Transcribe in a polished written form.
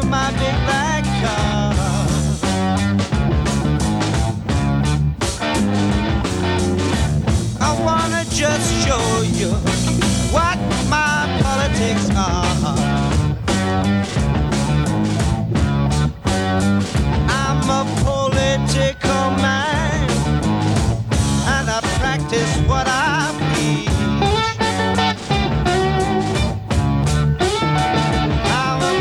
my big black car. I wanna just show you what my politics are. I'm a political man, and I practice what